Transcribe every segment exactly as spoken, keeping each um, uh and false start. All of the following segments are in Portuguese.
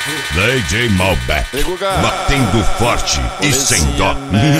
D J Malbec, batendo forte e sem dó.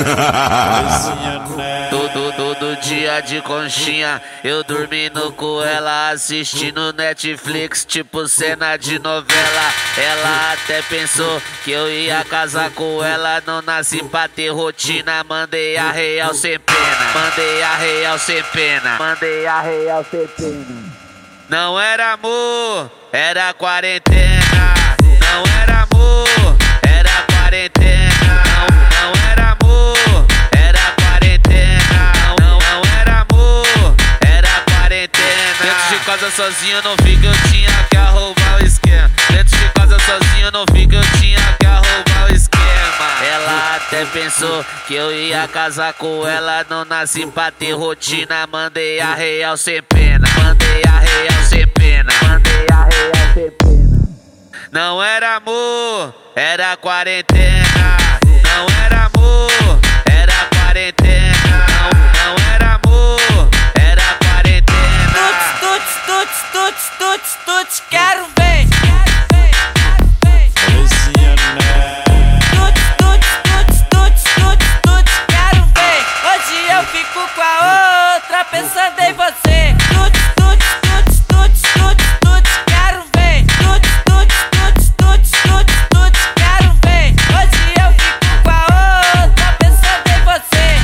Todo, todo dia de conchinha, eu dormindo com ela, assistindo Netflix, tipo cena de novela. Ela até pensou que eu ia casar com ela, não nasci pra ter rotina. Mandei a real sem pena, mandei a real sem pena, mandei a real sem pena. Não era amor, era quarentena. Não era amor, era quarentena. Não, não era amor, era quarentena. Não, não era amor, era quarentena. Dentro de casa sozinho não fica, eu tinha que arrumar o esquema. Dentro de casa sozinho não fica, eu tinha que arrumar o esquema. Ela até pensou que eu ia casar com ela, não nasci pra ter rotina. Mandei a real sem pena, mandei a real sem pena, mandei a real sem pena. Não era amor, era quarentena. Não era amor, era quarentena. Não, não era amor, era quarentena. Tuts, tuts, tuts, tuts, tuts, tuts, quero ver. Tuts, tuts, tuts, tuts, tuts, tuts, quero ver. Hoje eu fico com a outra pensando em você. Tuts, tuts, tuts, tuts, tuts, tuts, quero ver. Tuts, tuts, tuts, tuts, tuts, tuts, quero ver. Hoje eu fico com a outra pensando em você.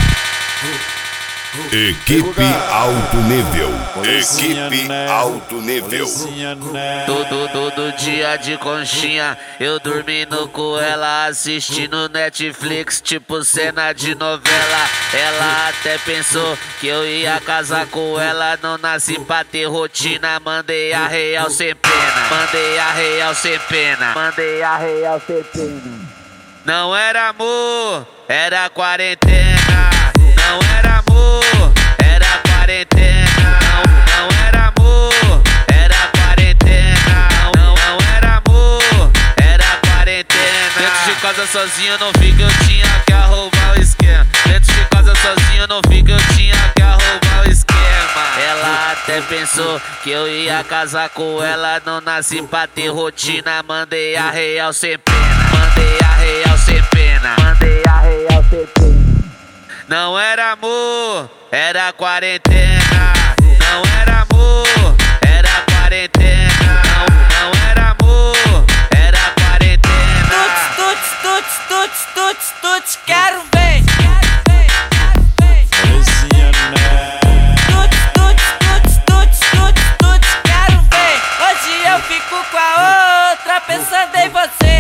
Equipe Alto Nível, Equipe Alto Nível. Todo, todo dia de conchinha, eu dormindo com ela, assistindo Netflix, tipo cena de novela. Ela até pensou que eu ia casar com ela, não nasci pra ter rotina. Mandei a real sem pena, mandei a real sem pena, mandei a real sem pena. Não era amor, era quarentena. Não era amor, era quarentena. Não, não era amor, era quarentena. Não, não era amor, era quarentena. Dentro de casa sozinho não fica, eu tinha que arrumar o esquema. Dentro de casa sozinho não fica, eu tinha que arrumar o esquema. Ela até pensou que eu ia casar com ela, não nasci pra ter rotina. Mandei a real sem pena, mandei a real sem pena, mandei a real sem pena. Não era amor, era quarentena. Não era amor, era quarentena. Não, não era amor, era quarentena. Tuts, tuts, tuts, tuts, tuts, tuts, quero ver. Tuts, tuts, tuts, tuts, tuts, tuts, quero ver. Hoje eu fico com a outra pensando em você.